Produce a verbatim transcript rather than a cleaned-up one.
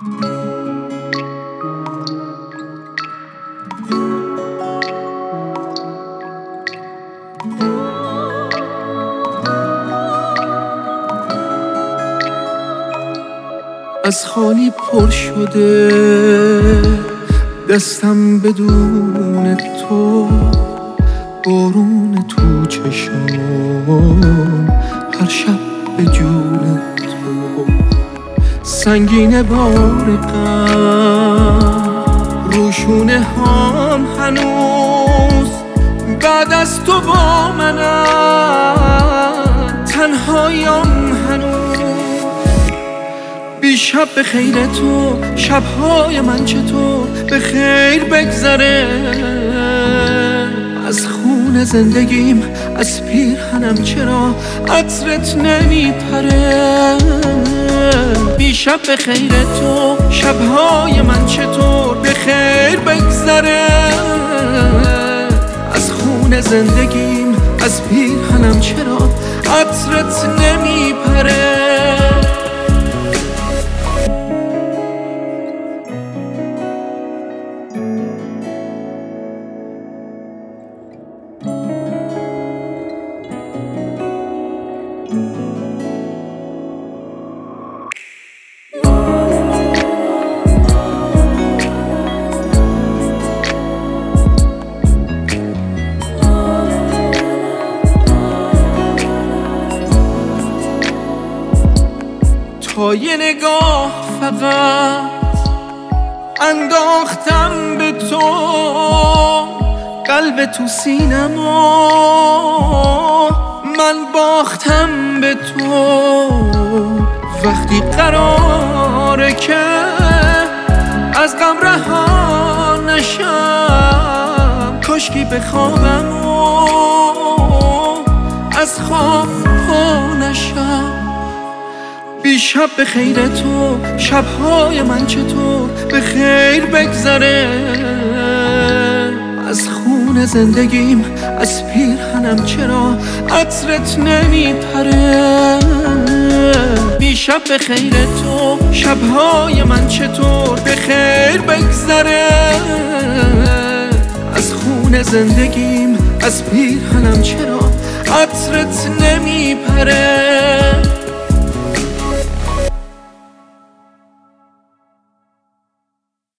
از خالی پر شده دستم بدون تو، بارون تو چشم هر شب به جون تو، سنگین بار غم روشونه هام هنوز بعد از تو با منم، تنهایم هنوز. بی شب به خیر تو، شبهای من چطور به خیر بگذره، از خون زندگیم از پیرهنم چرا عطرت نمیپره. بی شب به خیر تو، شبهای من چطور به خیر بگذره، از خون زندگیم از پیرهنم چرا عطرت نمیپره. تا یه نگاه فقط انداختم به تو، قلب تو سینمو من باختم به تو. وقتی قراره که از غم رها نشم، کاشکی بخوابم و از خواب پا نشم. بی شب به خیر تو، شبهای من چطور به خیر بگذره، از خون زندگیم از پیرهنم چرا عطرت نمیپره. بی شب به خیر تو، شبهای من چطور به خیر بگذره، از خون زندگیم از پیرهنم چرا عطرت نمیپره.